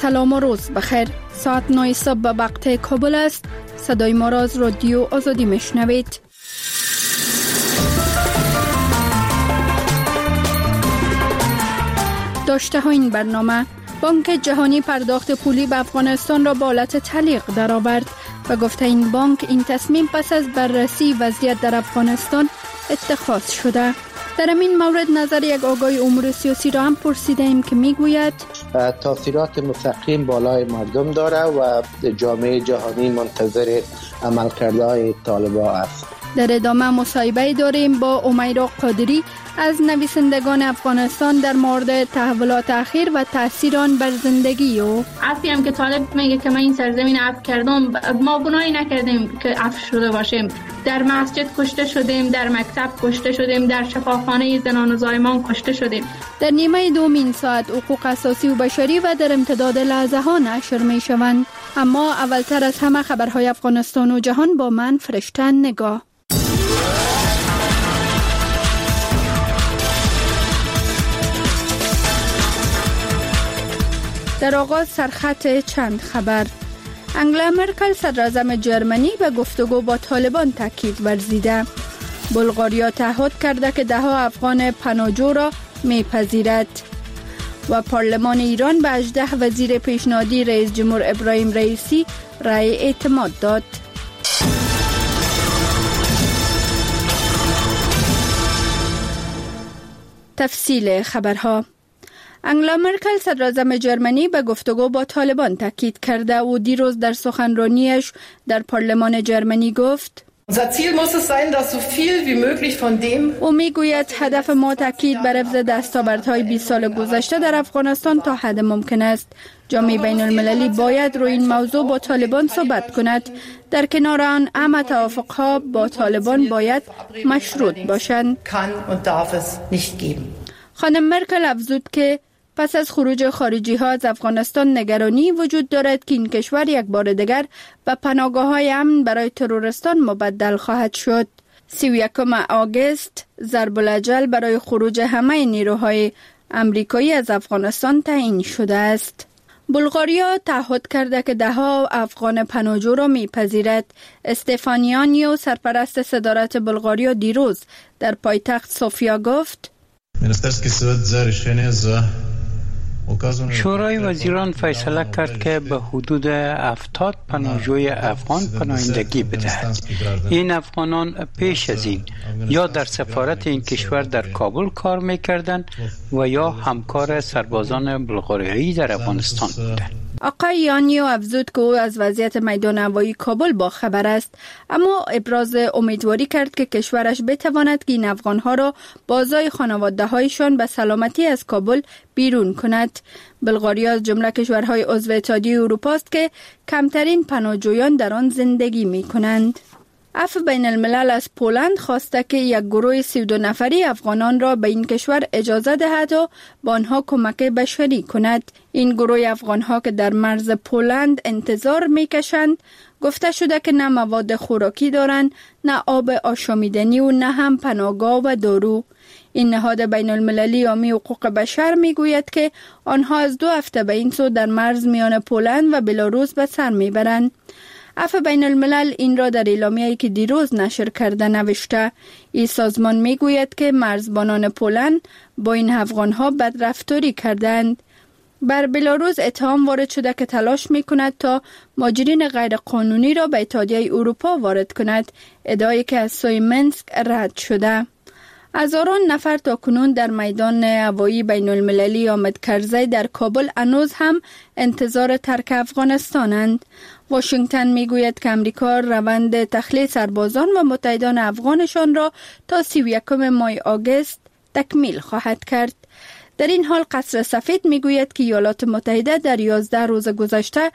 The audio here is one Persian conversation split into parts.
سلام و روز بخیر. ساعت 9 صبح به وقت کابل است. صدای ما را از رادیو آزادی میشنوید. داشته ها این برنامه: بانک جهانی پرداخت پولی به افغانستان را به حالت تعلیق درآورد و گفته این بانک این تصمیم پس از بررسی وضعیت در افغانستان اتخاذ شده. در این مورد نظر یک آگاه امور سیاسی را هم پرسیده ایم که میگوید تاثیرات مستقیم بالای مردم داره و جامعه جهانی منتظر عملکردهای طالبان است. در ادامه مصاحبه داریم با امیرا قادری از نویسندگان افغانستان در مورد تحولات اخیر و تاثیر آن بر زندگی او. عفوی هم که طالب میگه که من این سرزمین عفو کردم، ما گناهی نکردیم که عفو شده باشیم. در مسجد کشته شدیم، در مکتب کشته شدیم، در شفاخانه زنان و زایمان کشته شدیم. در نیمه دوم این ساعت حقوق اساسی و بشری و در امتداد لحظه ها نشر می شوند. اما اولتر از همه خبرهای افغانستان و جهان با من فرشته نگاه. در آغاز سرخط چند خبر. انگلا مرکل صدراعظم جرمنی به گفتگو با طالبان تاکید ورزیده. بلغاریا تعهد کرده که 10 افغان پناهجو را میپذیرد. و پارلمان ایران به 18 وزیر پیشنهادی رئیس جمهور ابراهیم رئیسی رأی اعتماد داد. تفصیل خبرها. انگلا مرکل صدراعظم جرمنی به گفتگو با طالبان تاکید کرده و دیروز در سخنرانیش در پارلمان جرمنی گفت او میگوید هدف ما تاکید بر حفظ دستاوردهای 20 سال گذشته در افغانستان تا حد ممکن است. جامعه بین المللی باید روی این موضوع با طالبان صحبت کند. در کنار آن همه توافقها با طالبان باید مشروط باشند. خانم مرکل افزود که پس از خروج خارجی ها از افغانستان نگرانی وجود دارد که این کشور یک بار دیگر به پناهگاه های امن برای ترورستان مبدل خواهد شد. 31 آگوست ضرب الاجل برای خروج همه نیروهای امریکایی از افغانستان تعیین شده است. بلغاریا تعهد کرده که 10 افغان پناهجو را میپذیرد. استفانیانیو سرپرست صدارت بلغاریا دیروز در پایتخت سوفیا گفت شورای وزیران فیصله کرد که به حدود 70 پناهجوی افغان پناهندگی بدهد. این افغانان پیش از این یا در سفارت این کشور در کابل کار میکردند و یا همکار سربازان بلغاریایی در افغانستان بودند. آقای یانیو افزود که او از وضعیت میدان هوایی کابل با خبر است، اما ابراز امیدواری کرد که کشورش بتواند که این افغانها را بازای خانواده هایشان به سلامتی از کابل بیرون کند. بلغاریا از جمله کشورهای عضو اتحادیه اروپا است که کمترین پناهجویان در آن زندگی می کنند. عفو بین الملل از پولند خواسته که یک گروه 32 نفری افغانان را به این کشور اجازه دهد و با آنها کمک بشری کند. این گروه افغانها که در مرز پولند انتظار میکشند گفته شده که نه مواد خوراکی دارند، نه آب آشامیدنی و نه هم پناهگاه و دارو. این نهاد بین المللی حامی حقوق بشر میگوید که آنها از 2 هفته به این سو در مرز میان پولند و بلاروس به سر میبرند. عفو بین الملل این را در اعلامیه‌ای که دیروز نشر کرده نوشته. این سازمان میگوید که مرزبانان پولند با این افغانها بدرفتاری کردند. بر بلاروس اتهام وارد شده که تلاش میکند تا مهاجرین غیرقانونی را به اتحادیه اروپا وارد کند، ادعایی که از سوی منسک رد شده. هزاران نفر تا کنون در میدان هوایی بین المللی آمد کرزی در کابل هنوز هم انتظار ترک افغانستانند. واشنگتن میگوید که امریکا روند تخلیه سربازان و متحدان افغانشان را تا 31 ماه آگوست تکمیل خواهد کرد. در این حال قصر سفید میگوید که ایالات متحده در 11 روز گذشته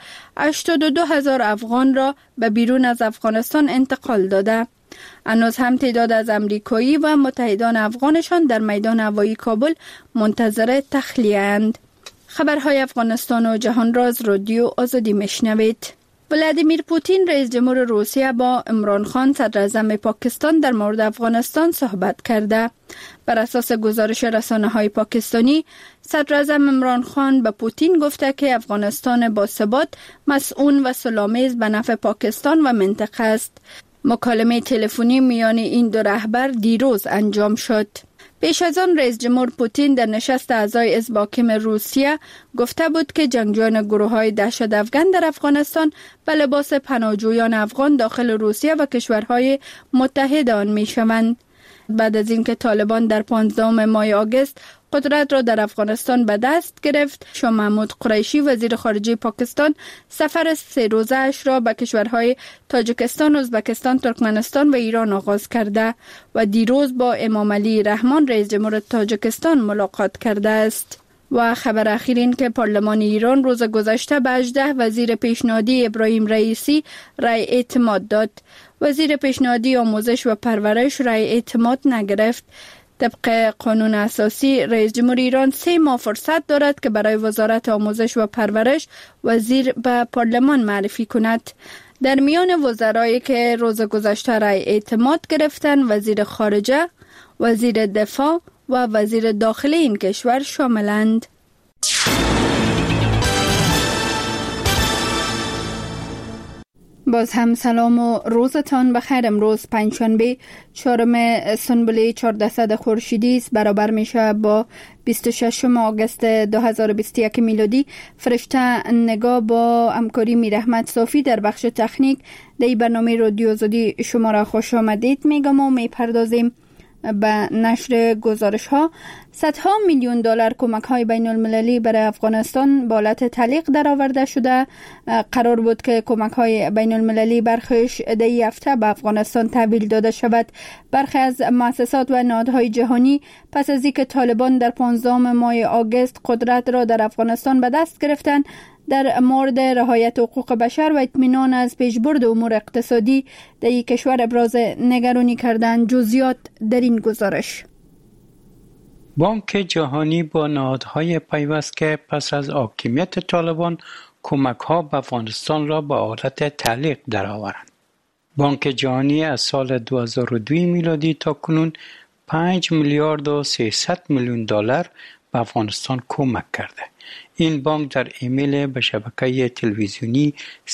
82,000 افغان را به بیرون از افغانستان انتقال داده. هنوز هم تعداد از امریکایی و متحدان افغانشان در میدان هوایی کابل منتظر تخلیه اند. خبرهای افغانستان و جهان را از رادیو آزادی میشنوید. ولادیمیر پوتین رئیس جمهور روسیه با عمران خان صدر اعظم پاکستان در مورد افغانستان صحبت کرده. بر اساس گزارش رسانه‌های پاکستانی، صدر اعظم عمران خان به پوتین گفته که افغانستان باثبات، مسئول و صلح‌آمیز به نفع پاکستان و منطقه است. مکالمه تلفنی میان این دو رهبر دیروز انجام شد. پیش از آن رئیس جمهور پوتین در نشست اعضای حزب حاکم روسیه گفته بود که جنگجویان گروه‌های دهشت افغان در افغانستان به لباس پناهجویان افغان داخل روسیه و کشورهای متحد آن می‌شوند. بعد از اینکه طالبان در 15 ماه آگوست قدرت را در افغانستان به دست گرفت، شاه محمود قریشی وزیر خارجه پاکستان سفر 3 روزه‌اش را به کشورهای تاجیکستان، ازبکستان، ترکمنستان و ایران آغاز کرده و دیروز با امام علی رحمان رئیس جمهور تاجیکستان ملاقات کرده است. و خبر اخیر این که پارلمان ایران روز گذشته به 18 وزیر پیشنهادی ابراهیم رئیسی رأی اعتماد داد. وزیر پیشنهادی آموزش و پرورش رأی اعتماد نگرفت. طبق قانون اساسی رئیس جمهور ایران 3 ماه فرصت دارد که برای وزارت آموزش و پرورش وزیر به پارلمان معرفی کند. در میان وزرایی که روز گذشته رأی اعتماد گرفتند، وزیر خارجه، وزیر دفاع و وزیر داخلی این کشور شاملند. باز هم سلام و روزتان بخیر. امروز پنجشنبه 4 سنبل 1400 خورشیدی است، برابر میشه با 26 آگوست 2021 میلادی. فرشته نگاه با همکاری میرحمت صافی در بخش تکنیک در برنامه رادیو آزادی شما را خوش آمدید میگم و میپردازیم به نشر گزارش ها. صدها میلیون دلار کمک های بین المللی برای افغانستان به حالت تعلیق درآورده شده. قرار بود که کمک های بین المللی برخیش در هفته به افغانستان تحویل داده شود. برخی از مؤسسات و نهادهای جهانی پس از اینکه طالبان در 15 ماه آگوست قدرت را در افغانستان به دست گرفتند، در مورد رعایت حقوق بشر و اطمینان از پیشبرد امور اقتصادی در این کشور ابراز نگرانی کردند. جزئیات در این گزارش. بانک جهانی با نهادهای پیوست که پس از حاکمیت طالبان کمک‌ها به افغانستان را به حالت تعلیق درآورند. بانک جهانی از سال 2002 میلادی تا کنون 5 میلیارد و 300 میلیون دلار به افغانستان کمک کرده. این بانک در ایمیل به شبکه تلویزیونی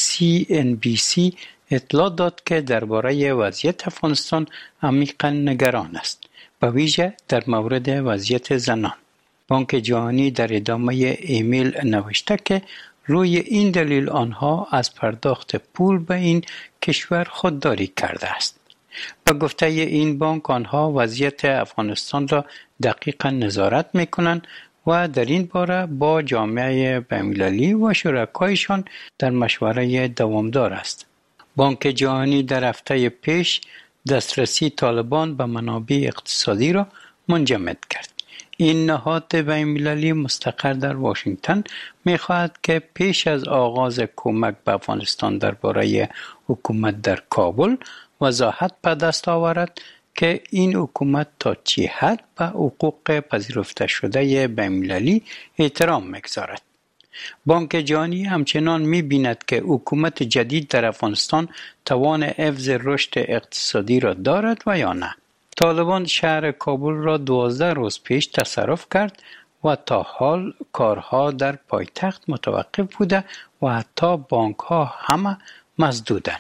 CNBC اطلاع داد که درباره وضعیت افغانستان عمیقاً نگران است، به ویژه در مورد وضعیت زنان. بانک جهانی در ادامه ایمیل نوشته که روی این دلیل آنها از پرداخت پول به این کشور خودداری کرده است. به گفته این بانک آنها وضعیت افغانستان را دقیقاً نظارت می‌کنند و در این باره با جامعه بین‌المللی و شرکایشان در مشوره دوامدار است. بانک جهانی در هفته پیش دسترسی طالبان به منابع اقتصادی را منجمد کرد. این نهاد بین‌المللی مستقر در واشنگتن می‌خواهد که پیش از آغاز کمک به افغانستان درباره حکومت در کابل وضاحت به دست آورد که این حکومت تا چه حد به حقوق پذیرفته شده بین‌المللی احترام می‌گذارد. بانک جهانی همچنان می‌بیند که حکومت جدید در افغانستان توان حفظ رشد اقتصادی را دارد و یا نه. طالبان شهر کابل را 12 روز پیش تصرف کرد و تا حال کارها در پایتخت متوقف بوده و حتی بانک‌ها همه مسدودند.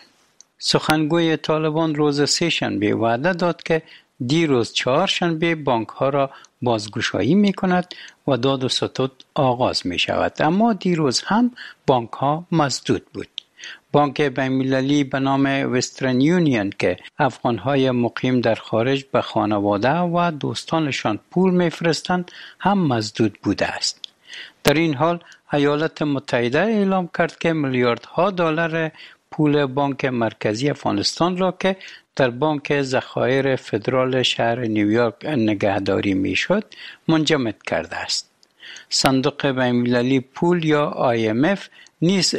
سخنگوی طالبان روز سه‌شنبه وعده داد که دیروز چهارشنبه بانک‌ها را بازگشایی می‌کند و داد و ستد آغاز می‌شود، اما دیروز هم بانک‌ها مسدود بود. بانک بین‌المللی به نام وسترن یونین که افغان‌های مقیم در خارج به خانواده و دوستانشان پول می‌فرستند هم مسدود بوده است. در این حال ایالات متحده اعلام کرد که میلیاردها دلار پول بانک مرکزی افغانستان را که در بانک ذخایر فدرال شهر نیویورک نگهداری میشد منجمد کرده است. صندوق بین‌المللی پول یا IMF نیز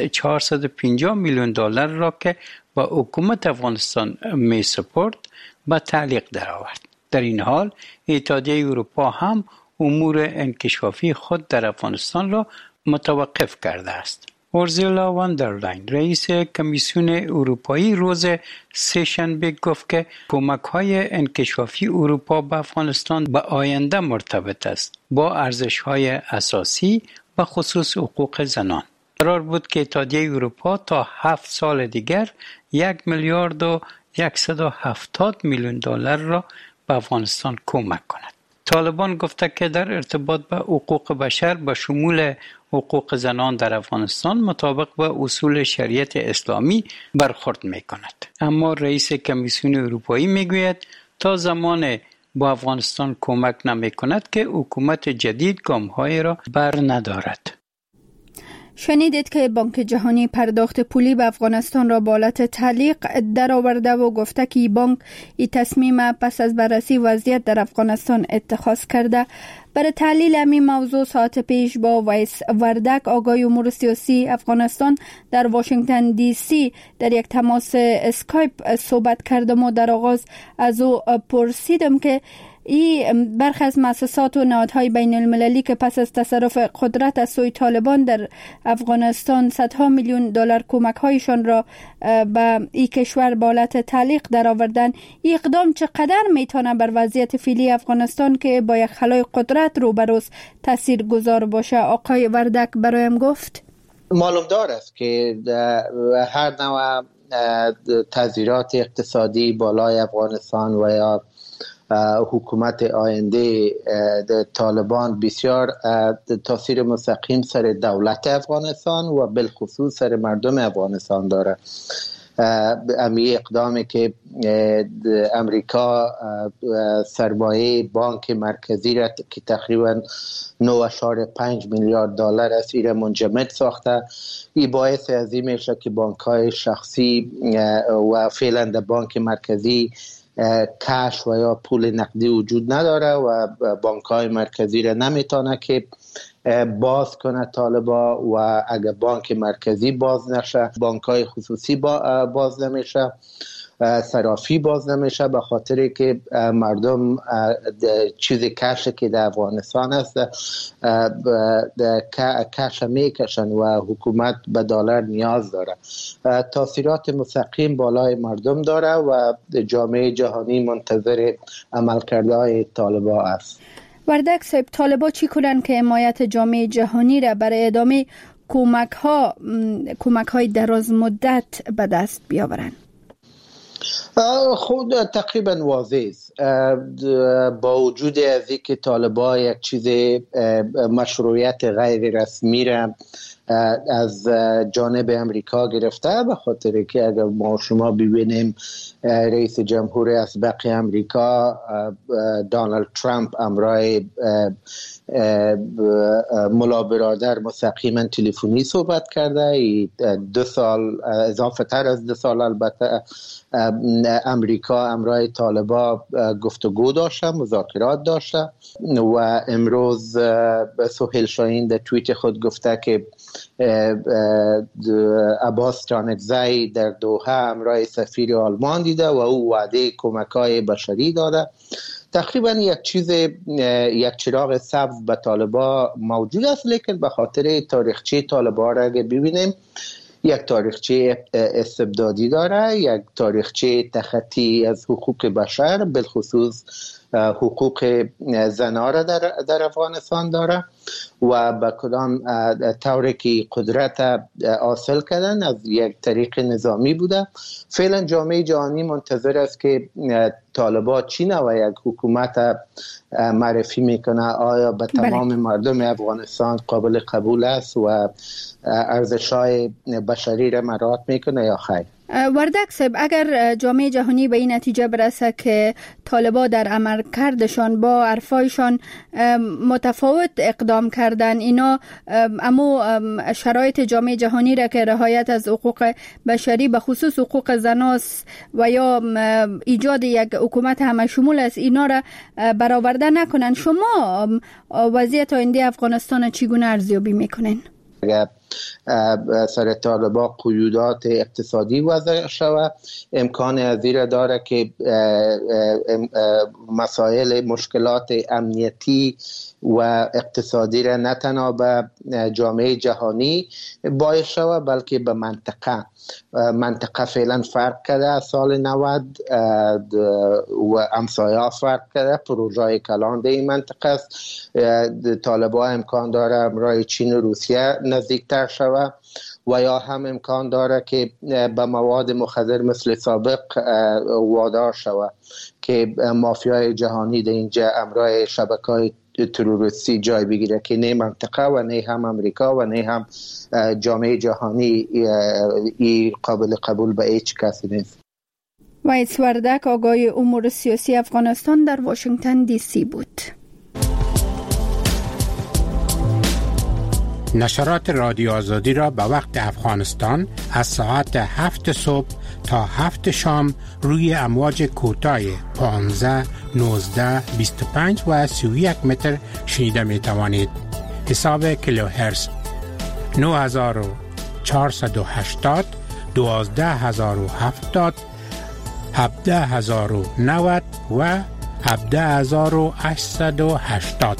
450 میلیون دلار را که با حکومت افغانستان می سپرد به تعلیق درآورد. در این حال اتحادیه اروپا هم امور انکشافی خود در افغانستان را متوقف کرده است. اورزولا واندرلاین رئیس کمیسیون اروپایی روز سه‌شنبه گفت که کمک‌های انکشافی اروپا به افغانستان به آینده مرتبط است با ارزش‌های اساسی و خصوص حقوق زنان. قرار بود که اتحادیه اروپا تا 7 سال دیگر 1 میلیارد و 170 میلیون دلار را به افغانستان کمک کند. طالبان گفته که در ارتباط به حقوق بشر به شمول حقوق زنان در افغانستان مطابق با اصول شریعت اسلامی برخورد می کند. اما رئیس کمیسیون اروپایی می گوید تا زمان با افغانستان کمک نمی کند که حکومت جدید گام‌های را بر ندارد. شنیدید که بانک جهانی پرداخت پولی به افغانستان را به حالت تعلیق درآورده و گفته که این بانک این تصمیم پس از بررسی وضعیت در افغانستان اتخاذ کرده. برای تحلیل همین موضوع ساعت پیش با ویس وردک آقای امور سیاسی افغانستان در واشنگتن دی سی در یک تماس اسکایپ صحبت کردم و در آغاز از او پرسیدم که این برخی از مؤسسات و نهادهای بین المللی که پس از تصرف قدرت از سوی طالبان در افغانستان صدها میلیون دلار کمک‌هایشان را به این کشور به حالت تعلیق درآوردن، این اقدام چقدر میتونه بر وضعیت فعلی افغانستان که با یک خلای قدرت روبروست تاثیرگذار باشه؟ آقای وردک برایم گفت معلوم دار است که هر نوع تغییرات اقتصادی بالای افغانستان و یا حکومت آینده طالبان بسیار تاثیر مستقیم سر دولت افغانستان و بالخصوص سر مردم افغانستان داره. امی اقدامی که امریکا سرمایه بانک مرکزی را که تقریبا 9.5 میلیارد دلار است ایره منجمد ساخته، این باعث از این میشه که بانک های شخصی و فعلا در بانک مرکزی کش و یا پول نقدی وجود نداره و بانک های مرکزی را نمیتونه که باز کنه طالبا و اگر بانک مرکزی باز نشه بانک های خصوصی باز نمیشه، صرافی باز نمیشه، به خاطر که مردم چیز کش که در افغانستان است کش میکشن و حکومت به دلار نیاز داره. تاثیرات مستقیم بالای مردم داره و جامعه جهانی منتظر عملکردهای طالبا است. وردک صاحب، طالبا چی کنن که حمایت جامعه جهانی را برای ادامه کمک های دراز مدت به دست بیاورن؟ خود تقریبا واضح است. با وجود از اینکه طالبان یک چیز مشروعیت غیر رسمی را از جانب امریکا گرفته، به خاطر که اگر ما شما ببینیم رئیس جمهور اسبق امریکا دونالد ترامپ امرای ملا برادر مستقیما تلفنی صحبت کرده. 2 سال اضافه تر از 2 سال البته امریکا امرای طالبا گفتگو داشته، مذاکرات داشته و امروز سهیل شاهین در توییت خود گفته که عباس جانکزی در دوحه امرای سفیر آلمان دیده و او وعده کمک‌های بشری داده. تقریبا یک چراغ سبز به طالبا موجود است، لیکن به خاطر تاریخچه طالبا را اگه ببینیم یک تاریخچه استبدادی داره، یک تاریخچه تخطی از حقوق بشر بالخصوص حقوق زنان را در افغانستان داره و به کدام طوری که قدرت حاصل کردن از یک طریق نظامی بوده. فعلا جامعه جهانی منتظر است که طالبان چی نوع یک حکومت معرفی میکنه، آیا به تمام مردم افغانستان قابل قبول است و ارزش‌های بشری را مراعات میکنه یا خیر. وردک صاحب، اگر جامعه جهانی به این نتیجه برسه که طالبان در عملکردشان با حرفایشان متفاوت اقدام کردن، اینا اما شرایط جامعه جهانی را که رعایت از حقوق بشری به خصوص حقوق زناست و یا ایجاد یک حکومت همه شمول است، اینا را برآورده نکنن، شما وضعیت آینده افغانستان چگونه ارزیابی میکنین؟ اگر سر طالبان قیودات اقتصادی وضع شود. امکان ازیر داره که مسائل مشکلات امنیتی و اقتصادی را نه تنها به جامعه جهانی باعث شود بلکه به منطقه فعلا فرق کرده از سال 90 و امثایا فرق کرده. پروژه کلان در این منطقه است. طالبان امکان داره امرای چین و روسیه نزدیکتر شود و یا هم امکان داره که به مواد مخدر مثل سابق وادار شود که مافیای جهانی در اینجا امرای شبکه‌های تروریستی جای بگیره که نه منطقه و نه هم امریکا و نه هم جامعه جهانی ای قابل قبول به هیچ کسی نیست. وایس وردک آگاه امور سیاسی افغانستان در واشنگتن دی سی بود. نشرات رادیو آزادی را به وقت افغانستان از ساعت 7 صبح تا 7 شام روی امواج کوتاه 15, 19, 25 و 31 متر شنیده می توانید. حساب کیلوهرتز 9480, 12070, 17090 و 17880.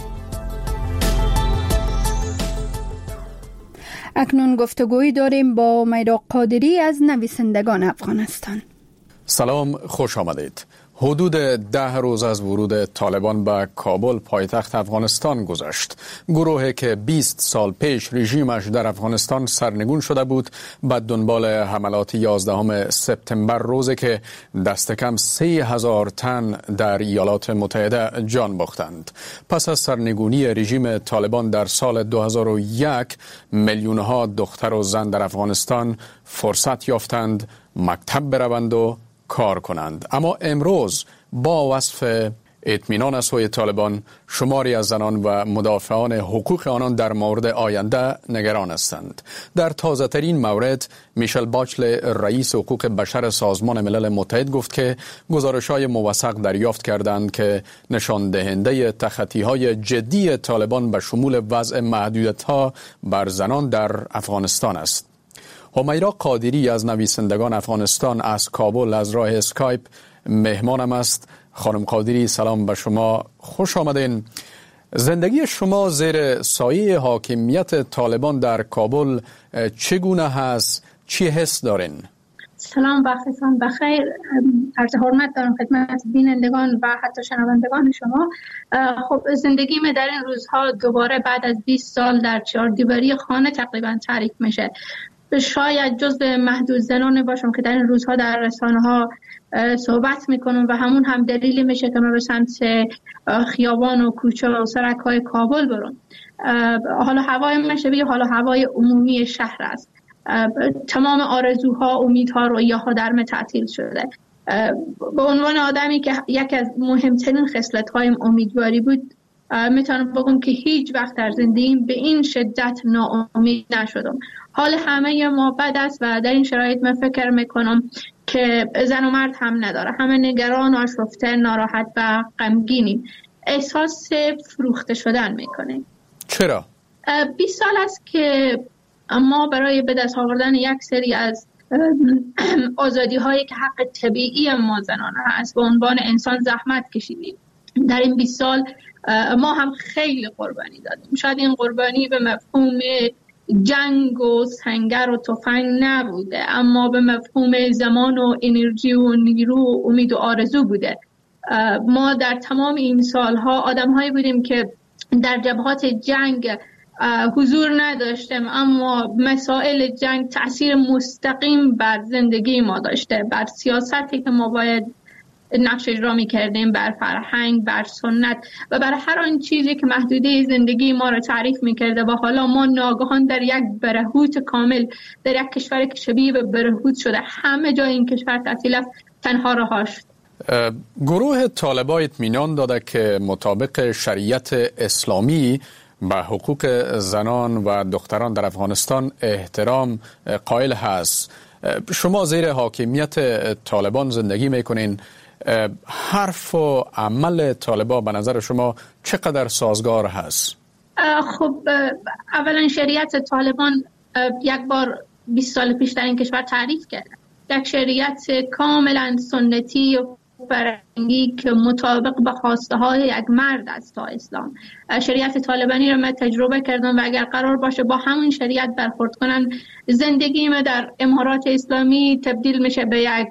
اکنون گفتگویی داریم با میرا قادری از نویسندگان افغانستان. سلام، خوش آمدید. حدود 10 روز از ورود طالبان به کابل پایتخت افغانستان گذشت. گروهی که 20 سال پیش رژیمش در افغانستان سرنگون شده بود به دنبال حملات 11 سپتامبر، روزی که دست کم 30,000 تن در ایالات متحده جان باختند. پس از سرنگونی رژیم طالبان در سال 2001 میلیون‌ها دختر و زن در افغانستان فرصت یافتند مکتب بروند و کار کنند. اما امروز با وصف اطمینان از سوی طالبان، شماری از زنان و مدافعان حقوق آنان در مورد آینده نگران هستند. در تازه ترین مورد، میشل باچل، رئیس حقوق بشر سازمان ملل متحد، گفت که گزارش‌های موثق دریافت کردند که نشان دهنده تخطی‌های جدی طالبان به شمول وضع محدودیت‌ها بر زنان در افغانستان است. همیرا قادری از نویسندگان افغانستان از کابل از راه اسکایپ مهمانم است. خانم قادری، سلام به شما، خوش آمدین. زندگی شما زیر سایه حاکمیت طالبان در کابل چگونه هست؟ چی حس دارین؟ سلام، وقتتان بخیر. عرض حرمت دارم خدمت بینندگان و حتی شنوندگان شما. خب زندگی من در این روزها دوباره بعد از 20 سال در چهار دیواری خانه تقریبا تعریف میشه. شاید جزو محدود زنان باشم که در این روزها در رسانه ها صحبت میکنم و همون هم دلیلی میشه که من به سمت خیابان و کوچه و سرک های کابل برم. حالا هوای من شبیه حالا هوای عمومی شهر است. تمام آرزوها، امیدها، رویاها در من تعطیل شده. به عنوان آدمی که یکی از مهمترین خصلت‌هایم امیدواری بود، میتونم بگم که هیچ وقت در زندگیم به این شدت ناامید نشدم. حال همه ما بد است و در این شرایط من فکر میکنم که زن و مرد هم نداره. همه نگران، آشفته، ناراحت و غمگینیم. احساس فروخته شدن میکنیم. چرا؟ 20 سال است که ما برای به دست آوردن یک سری از آزادی هایی که حق طبیعی ما زنان هست به عنوان انسان زحمت کشیدیم. در این 20 سال ما هم خیلی قربانی دادیم. شاید این قربانی به مفهوم جنگ و سنگر و تفنگ نبوده، اما به مفهوم زمان و انرژی و نیرو و امید و آرزو بوده. ما در تمام این سالها آدم‌هایی بودیم که در جبهات جنگ حضور نداشتیم، اما مسائل جنگ تأثیر مستقیم بر زندگی ما داشته، بر سیاستی که ما باید نقش اجرا می‌کردیم، بر فرهنگ، بر سنت و بر هر آن چیزی که محدوده زندگی ما را تعریف می‌کرده. و حالا ما ناگهان در یک برهوت کامل، در یک کشور که شبیه به برهوت شده، همه جای این کشور تعطیل است، تنها رها شد. گروه طالبان اطمینان داده که مطابق شریعت اسلامی به حقوق زنان و دختران در افغانستان احترام قائل هست. شما زیر حاکمیت طالبان زندگی میکنین. حرف و عمل طالبان به نظر شما چقدر سازگار هست؟ خب اولا شریعت طالبان یک بار 20 سال پیش در این کشور تعریف کردن. یک شریعت کاملا سنتی و فرهنگی که مطابق به خواسته های یک مرد است تا اسلام. شریعت طالبانی را من تجربه کردم و اگر قرار باشه با همون شریعت برخورد کنن، زندگی ما در امارات اسلامی تبدیل میشه به یک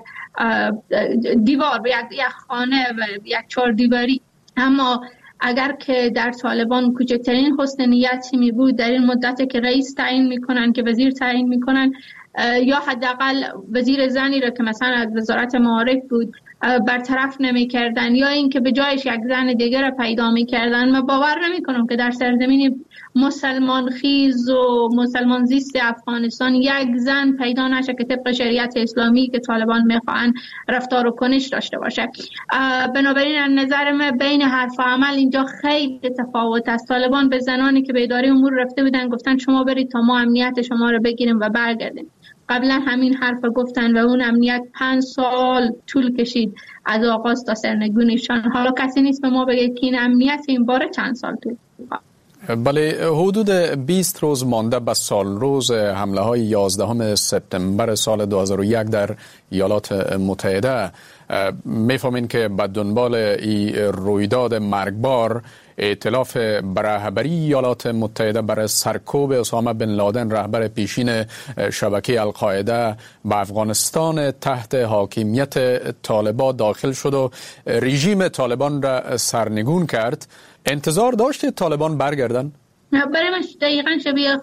دیوار، به یک خانه و یک چهار دیواری. اما اگر که در طالبان کوچکترین حسن نیتی می بود، در این مدت که رئیس تعیین میکنن، که وزیر تعیین میکنن، یا حداقل وزیر زنی را که مثلا از وزارت معارف بود برطرف نمی‌کردن، یا اینکه به جایش یک زن دیگر را پیدا می‌کردن، من باور نمی‌کنم که در سرزمین مسلمان خیز و مسلمان زیست افغانستان یک زن پیدا نشه که طبق شریعت اسلامی که طالبان می‌خواهند رفتار و کنش داشته باشه. بنابراین از نظر من بین حرف و عمل اینجا خیلی تفاوت است. طالبان به زنانی که به اداره امور رفته بودن گفتن شما برید تا ما امنیت شما رو بگیریم و برگردیم. قبلا همین حرف گفتن و اون امنیت 5 سال طول کشید از آغاز تا سرنگونیشان. حالا کسی نیست به ما بگه که این امنیت این باره چند سال طول کشید. بله، حدود 20 روز مانده به سال روز حمله های 11 سپتامبر سال 2001 در ایالات متحده، میفهمین که به دنبال این رویداد مرگبار ائتلاف رهبری ایالات متحده برای سرکوب اسامه بن لادن، رهبر پیشین شبکه القاعده، به افغانستان تحت حاکمیت طالبان داخل شد و رژیم طالبان را سرنگون کرد. انتظار داشت طالبان برگردن؟ برای من دقیقا شبیه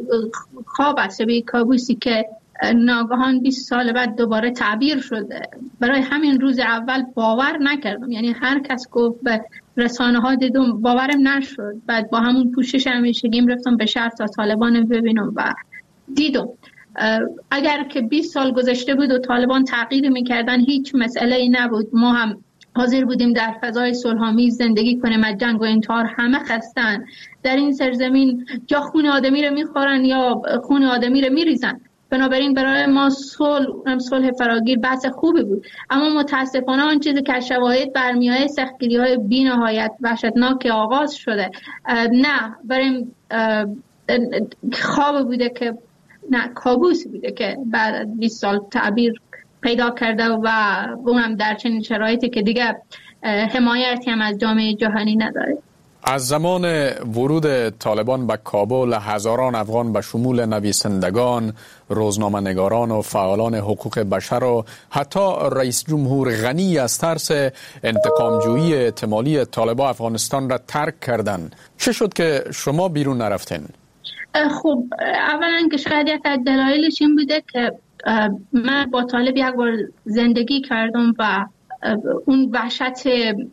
خواب است، شبیه کابوسی که ناگهان 20 سال بعد دوباره تعبیر شده. برای همین روز اول باور نکردم، یعنی هر کس گفت به رسانه ها دیدم باورم نشد. بعد با همون پوشش همیشگیم رفتم به شهر تا طالبان ببینم و دیدم اگر که 20 سال گذشته بود و طالبان تغییر میکردن هیچ مسئله ای نبود. ما هم حاضر بودیم در فضای صلح‌آمیز زندگی کنیم. از جنگ و انتحار همه خستن. در این سرزمین یا خون آدمی رو میخورن یا خون آدمی رو میریزن. بنابراین برای ما صلح فراگیر بحث خوبی بود. اما متاسفانه آن چیزی که شواهد برمی‌آید سختگیری‌های بی‌نهایت وحشتناک آغاز شده. نه برای خواب بوده که نه کابوس بوده که بعد از 20 سال تعبیر پیدا کرده و اونم در چنین شرایطی که دیگه حمایتی هم از جامعه جهانی نداره. از زمان ورود طالبان به کابل، هزاران افغان به شمول نویسندگان، روزنامه‌نگاران و فعالان حقوق بشر و حتی رئیس جمهور غنی از ترس انتقامجویی احتمالی طالبان افغانستان را ترک کردند. چه شد که شما بیرون نرفتین؟ خب اولا که شاید یک از دلایلش این بوده که من با طالب یک بار زندگی کردم و اون وحشت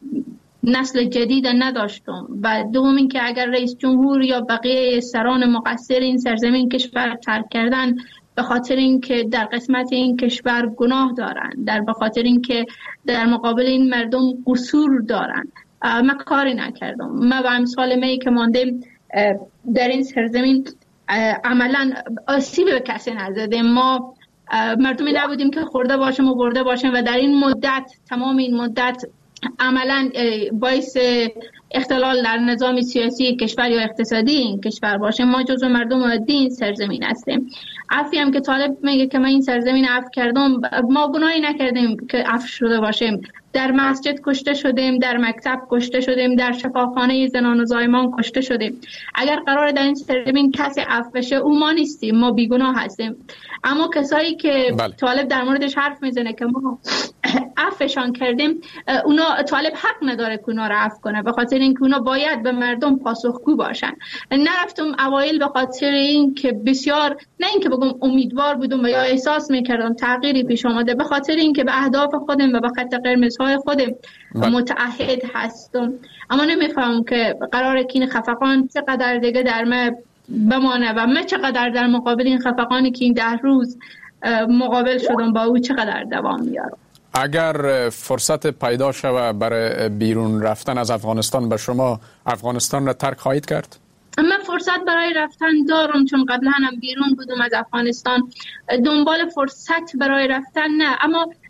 نسل جدید نداشتم. و دوم این که اگر رئیس جمهور یا بقیه سران مقصر این سرزمین کشور ترک کردن به خاطر اینکه در قسمت این کشور گناه دارن، به خاطر اینکه در مقابل این مردم قصور دارن، من کاری نکردم. من و امثال می که ماندیم در این سرزمین عملا آسیب به کسی نزدیم. ما مردمی نبودیم که خورده باشیم و برده باشیم و در این مدت، تمام این مدت عملا باعث اختلال در نظام سیاسی کشور یا اقتصادی این کشور باشه. ما جزو مردم عادی این سرزمین هستیم. عفوی هم که طالب میگه که من این سرزمین عفو کردم، ما گناهی نکردیم که عفو شده باشیم. در مسجد کشته شدیم، در مکتب کشته شدیم، در شفاخانه زنان و زایمان کشته شدیم. اگر قرار در این سرزمین کسی عفو بشه او ما نیستیم، ما بیگناه هستیم. اما کسایی که طالب در موردش حرف میزنه که ما عفوشان کردیم، اونا طالب حق نداره که اونا رو عفو کنه، به خاطر اینکه اونا باید به مردم پاسخگو باشن. نرفتم اوایل به خاطر اینکه بسیار، نه اینکه بگم امیدوار بودم و یا احساس میکردم تغییری پیش آمده، به خاطر اینکه به اهداف خودم و به خط قرمزهای خودم متعهد هستم. اما نمیفهمم که قراره که این خفقان چقدر دیگه در من بمانه و من چقدر در مقابل این خفقانی که این 10 روز مقابل شدم با او چقدر دوام میارم. اگر فرصت پیدا شود برای بیرون رفتن از افغانستان، به شما افغانستان را ترک خواهید کرد؟ من فرصت برای رفتن دارم، چون قبلا هم بیرون بودم از افغانستان. دنبال فرصت برای رفتن نه، اما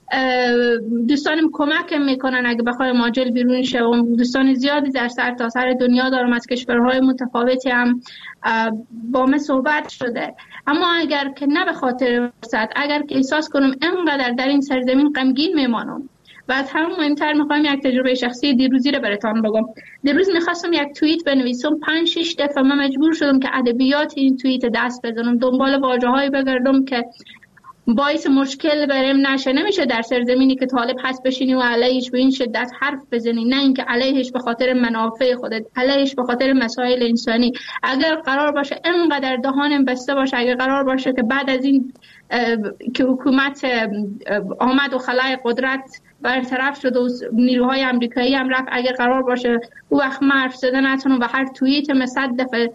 دوستانم کمک میکنن اگه بخوایم عاجل بیرون شوم. دوستان زیادی در سرتاسر دنیا دارم، از کشورهای متفاوتی هم با من صحبت شده. اما اگر که نه به خاطر فرصت، اگر که احساس کنم اینقدر در این سرزمین غمگین میمانم و از همه مهمتر میخوام یک تجربه شخصی دیروزی رو براتون بگم. دیروز میخواستم یک توییت بنویسم، 5-6 دفعه من مجبور شدم که ادبیات این توییت دست بزنم، دنبال واژه‌هایی بگردم که باعث مشکل بریم نشه. نمیشه در سرزمینی که طالب هست بشینی و علیهش به این شدت حرف بزنی، نه اینکه علیهش به خاطر منافع خودت، علیهش به خاطر مسائل انسانی. اگر قرار باشه اینقدر دهانم بسته باشه، اگر قرار باشه که بعد از این که حکومت آمد و خلای قدرت برطرف شد و نیروهای امریکایی هم رفت، اگر قرار باشه او وقت حرف زدن نتونم و هر توییت 100 دفعه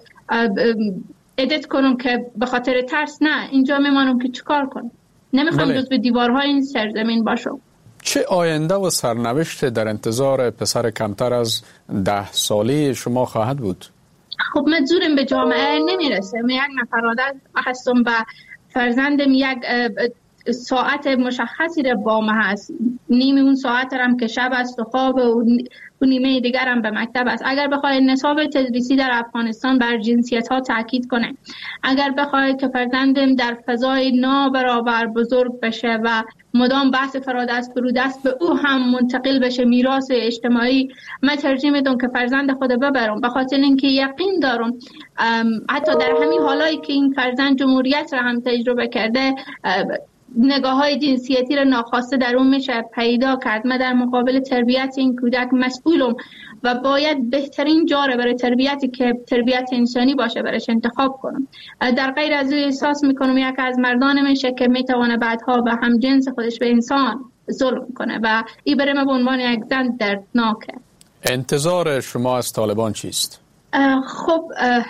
ادیت کنم که به خاطر ترس، نه، اینجا میمانم که چیکار کنم. نمیخوام جز به دیوارهای این سرزمین باشم. چه آینده و سرنوشت در انتظار پسر کمتر از 10 ساله شما خواهد بود؟ خب من زورم به جامعه نمیرسه. من یک نفر عادت هستم و فرزندم یک ساعت مشخصی رو با ما هست، نیمه اون ساعت هم که شب است و خواب و نیمه دیگر هم به مکتب است. اگر بخوای نصاب تدریسی در افغانستان بر جنسیت ها تاکید کنه، اگر بخوای که فرزندم در فضای نابرابر بزرگ بشه و مدام بحث فرادست فرودست به او هم منتقل بشه، میراث اجتماعی، من ترجیح میدم که فرزند خود ببرم، به خاطر اینکه یقین دارم حتی در همین حالایی که این فرزند جمهوریت را هم تجربه کرده، نگاه های جنسیتی را ناخواسته در اون میشه پیدا کرد. من در مقابل تربیت این کودک مسئولم و باید بهترین جا را برای تربیتی که تربیت انسانی باشه برایش انتخاب کنم. در غیر از این احساس میکنم یک از مردان میشه که میتونه بعدها به هم جنس خودش به انسان ظلم کنه و این برای من به عنوان یک زن دردناکه. انتظار شما از طالبان چیست؟ خب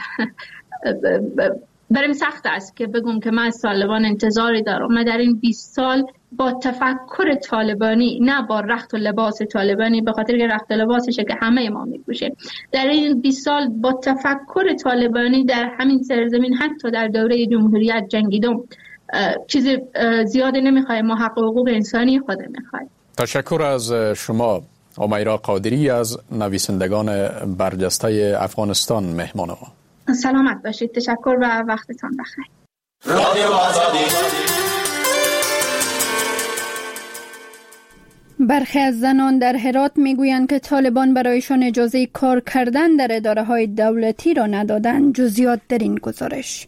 برام سخت است که بگم که من از طالبان انتظاری دارم. من در این 20 سال با تفکر طالبانی، نه با رخت و لباس طالبانی، به خاطر که رخت و لباسشه که همه ما میپوشیم، در این 20 سال با تفکر طالبانی در همین سرزمین حتی در دوره جمهوریت جنگیدم. چیز زیادی نمیخوایم، ما حق و حقوق انسانی خود میخوایم. تشکر از شما امیرا قادری از نویسندگان برجسته افغانستان مهمان ما. سلامت باشید. تشکر و وقتتان بخیر. رادیو آزادی. برخی از زنان در هرات میگویند که طالبان برایشان اجازه کار کردن در اداره‌های دولتی را ندادند. جزئیات در این گزارش.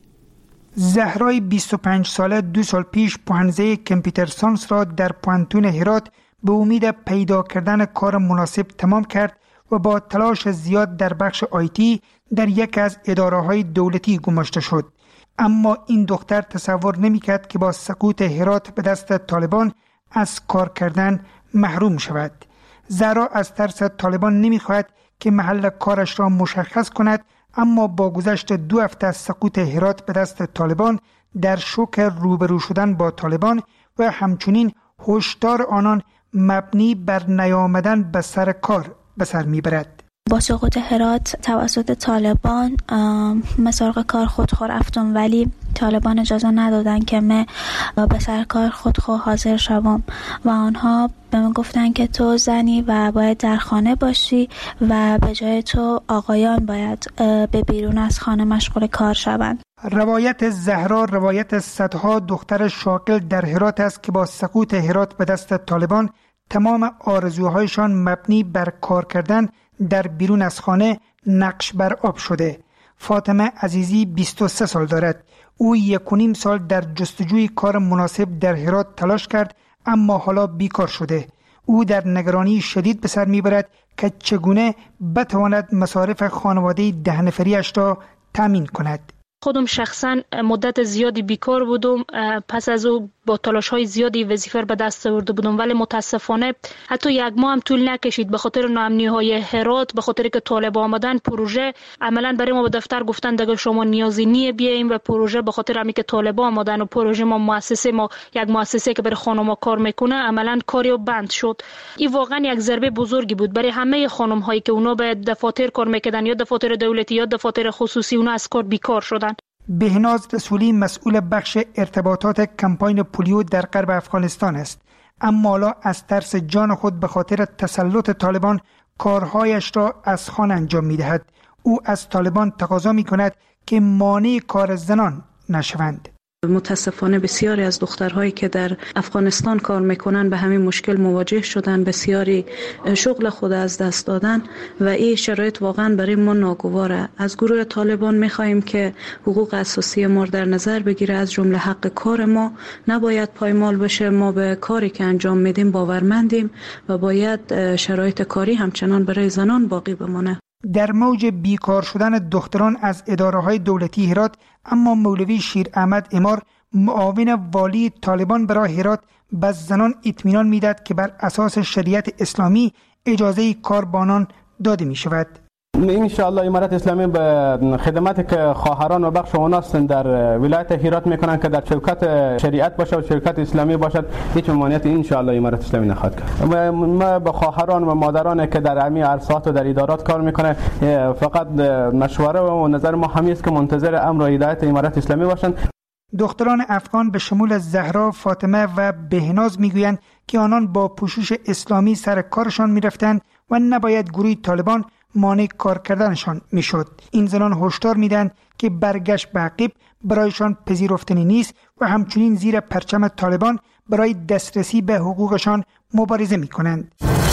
زهرای 25 ساله 2 سال پیش پوهنځی کامپیوتر ساینس را در پوهنتون هرات به امید پیدا کردن کار مناسب تمام کرد و با تلاش زیاد در بخش آیتی در یک از اداره‌های دولتی گماشته شد. اما این دختر تصور نمی‌کرد که با سقوط هرات به دست طالبان از کار کردن محروم شود. زهرا از ترس طالبان نمی‌خواهد که محل کارش را مشخص کند، اما با گذشت 2 هفته از سقوط هرات به دست طالبان در شوک روبرو شدن با طالبان و همچنین هشدار آنان مبنی بر نیامدن به سر کار به سر میبرد. با سقوط هرات توسط طالبان من سراغ کار خودخو رفتم، ولی طالبان اجازه ندادن که من به سر کار خودخو حاضر شوم و آنها به من گفتن که تو زنی و باید در خانه باشی و به جای تو آقایان باید به بیرون از خانه مشغول کار شوند. روایت زهرا روایت صدها دختر شاغل در هرات است که با سقوط هرات به دست طالبان تمام آرزوهایشان مبنی بر کار کردن در بیرون از خانه نقش بر آب شده. فاطمه عزیزی 23 سال دارد. او 1.5 سال در جستجوی کار مناسب در هرات تلاش کرد، اما حالا بیکار شده. او در نگرانی شدید به سر میبرد که چگونه بتواند مصارف خانواده 10 نفریش را تامین کند. خودم شخصا مدت زیادی بیکار بودم، پس از او با تلاش‌های زیادی وظیفه به دست آورده بودم، ولی متاسفانه حتی 1 ماه هم طول نکشید به خاطر ناامنی‌های هرات، به خاطر که طالب آمدن پروژه عملاً برای ما به دفتر گفتن دیگه شما نیازی نیه بیایم و پروژه به خاطر همین که طالب آمدن و پروژه ما یک مؤسسه که برای خانم‌ها کار میکنه عملاً کاریو بند شد. این واقعا یک ضربه بزرگی بود برای همه خانم‌هایی که اونا به دفاتر کار میکردن، یا دفاتر دولتی یا دفاتر خصوصی، اونا از کار بیکار شدن. بهناز رسولی مسئول بخش ارتباطات کمپاین پولیو در غرب افغانستان است. اما حالا از ترس جان خود به خاطر تسلط طالبان کارهایش را از خانه انجام می‌دهد. او از طالبان تقاضا می‌کند که مانع کار زنان نشوند. متاسفانه بسیاری از دخترهایی که در افغانستان کار میکنن به همین مشکل مواجه شدن، بسیاری شغل خود از دست دادن و این شرایط واقعا برای ما ناگواره. از گروه طالبان میخواهیم که حقوق اساسی ما در نظر بگیره، از جمله حق کار ما نباید پایمال بشه. ما به کاری که انجام میدیم باورمندیم و باید شرایط کاری همچنان برای زنان باقی بمانه. در موج بیکار شدن دختران از اداره‌های دولتی هرات، اما مولوی شیر احمد امار، معاون والی طالبان برای هرات، به زنان اطمینان می‌دهد که بر اساس شریعت اسلامی اجازه کار به آنان داده می‌شود. ان شاء الله امارت اسلامی به خدماتی که خواهران و بخش اوناست در ولایت هرات میکنن که در چوکات شریعت باشه و چوکات اسلامی باشد، هیچ ممانعتی ان شاء الله امارت اسلامی نخواهد کرد. ما به خواهران و مادران که در امی عرصات و در ادارات کار میکنه فقط مشوره و نظر ما همین است که منتظر امر و هدایت امارت اسلامی باشند. دختران افغان به شمول زهرا، فاطمه و بهناز میگویند که آنان با پوشش اسلامی سر کارشان میرفتند و نباید گروه طالبان مانع کار کردنشان میشد. این زنان هشدار میدن که برگشت به عقب برایشان پذیرفتنی نیست و همچنین زیر پرچم طالبان برای دسترسی به حقوقشان مبارزه میکنند.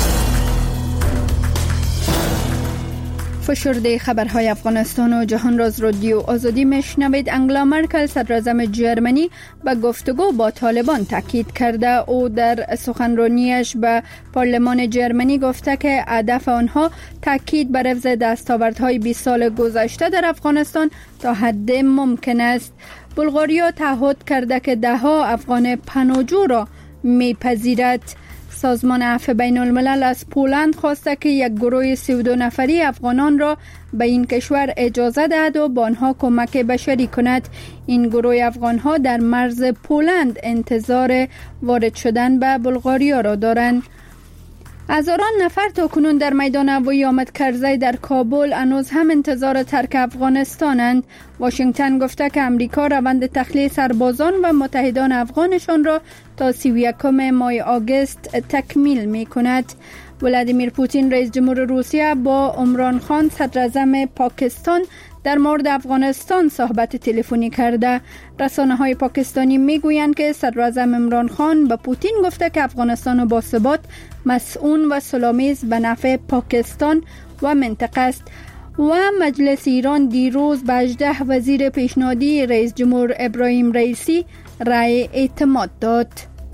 فشرده خبرهای افغانستان و جهان راز رادیو آزادی میشنوید. انگلا مرکل صدراعظم جرمنی به گفتگو با طالبان تاکید کرده. او در سخنرانیش به پارلمان جرمنی گفته که هدف آنها تاکید بر حفظ دستاوردهای 20 سال گذشته در افغانستان تا حد ممکن است. بلغاریا تعهد کرده که دهها افغان پناهجو را میپذیرد. سازمان عفو بین الملل از پولند خواسته که یک گروه 32 نفری افغانان را به این کشور اجازه دهد و به آنها کمک بشری کند. این گروه افغانها در مرز پولند انتظار وارد شدن به بلغاریا را دارند. هزاران نفر تا کنون در میدان هوایی آمد کرزی در کابل هنوز هم انتظار ترک افغانستانند. واشنگتن گفته که امریکا روند تخلیه سربازان و متحدان افغانشان را تا 31 ماه آگوست تکمیل می کند. ولادیمیر پوتین رئیس جمهور روسیه با عمران خان صدراعظم پاکستان در مورد افغانستان صحبت تلفنی کرده. رسانه‌های پاکستانی میگویند که صدراعظم عمران خان به پوتین گفته که افغانستان با ثبات، مسئول و صلح‌آمیز به نفع پاکستان و منطقه است. و مجلس ایران دیروز به 18 وزیر پیشنهادی رئیس جمهور ابراهیم رئیسی رأی اعتماد داد.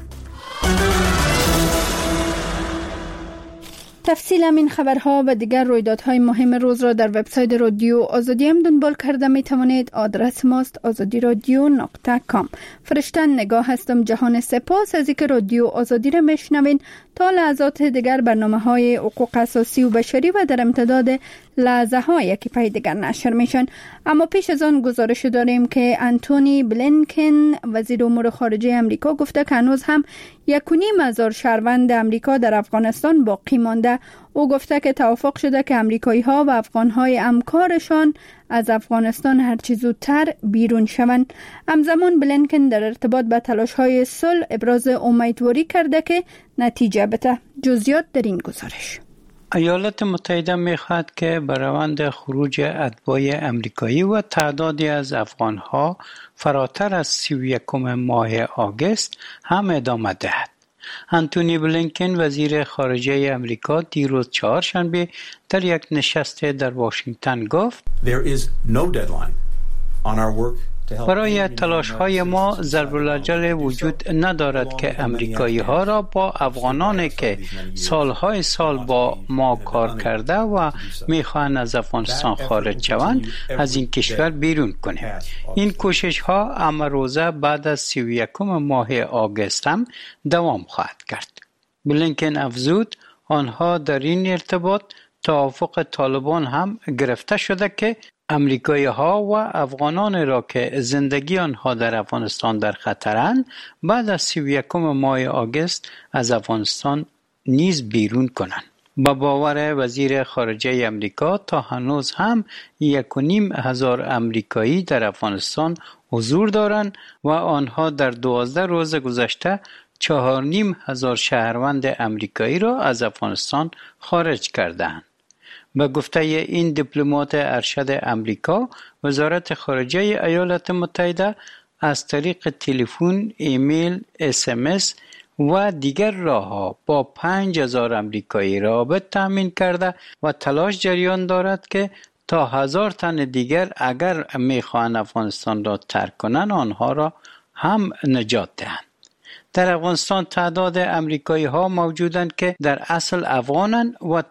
تفصیل این خبرها و دیگر رویدادهای مهم روز را در وبسایت رادیو آزادی هم دنبال کرده می توانید. آدرس ماست azadiradyo.com. فرشتن نگاه هستم. جهان سپاس از اینکه رادیو آزادی را میشنوین. تا لحظات دیگر برنامه‌های حقوق اساسی و بشری و در امتداد لحظه هایی که پای دیگر نشر میشن. اما پیش از آن گزارش داریم که انتونی بلینکن وزیر امور خارجه امریکا گفته که هنوز هم 1.5 شهروند امریکا در افغانستان باقی مانده. او گفته که توافق شده که امریکایی ها و افغان های همکارشان از افغانستان هرچی زودتر بیرون شوند. همزمان بلینکن در ارتباط به تلاش های صلح ابراز امیدواری کرده که نتیجه بده. جزئیات در این گزارش. ایالات متحده می‌خواهد که به روند خروج اتباع امریکایی و تعدادی از افغان‌ها فراتر از 31 ماه آگوست هم ادامه دهد. انتونی بلینکن وزیر خارجه امریکا دیروز چهارشنبه در یک نشست در واشنگتن گفت برای تلاش‌های ما ضرب‌الاجل وجود ندارد که امریکایی‌ها را با افغانانی که سالهای سال با ما کار کرده و می‌خواهند از افغانستان خارج شوند از این کشور بیرون کنیم. این کوشش‌ها امروزه بعد از 31 ماه آگوست هم دوام خواهد کرد. بلینکن افزود آنها در این ارتباط توافق طالبان هم گرفته شده که امریکایی ها و افغانان را که زندگی آنها در افغانستان در خطرند بعد از 31 ماه آگوست از افغانستان نیز بیرون کنند. با باور وزیر خارجه امریکا تا هنوز هم 1,500 امریکایی در افغانستان حضور دارند و آنها در 12 روز گذشته 4,500 شهروند امریکایی را از افغانستان خارج کردند. به گفته این دیپلمات ارشد امریکا، وزارت خارجه ایالات متحده از طریق تلفن، ایمیل، SMS و دیگر راه‌ها با 5,000 امریکایی رابط تامین کرده و تلاش جریان دارد که تا 1,000 تن دیگر اگر میخواهند افغانستان را ترک کنند آنها را هم نجات دهند. در افغانستان تعداد امریکایی ها موجودند که در اصل افغانند و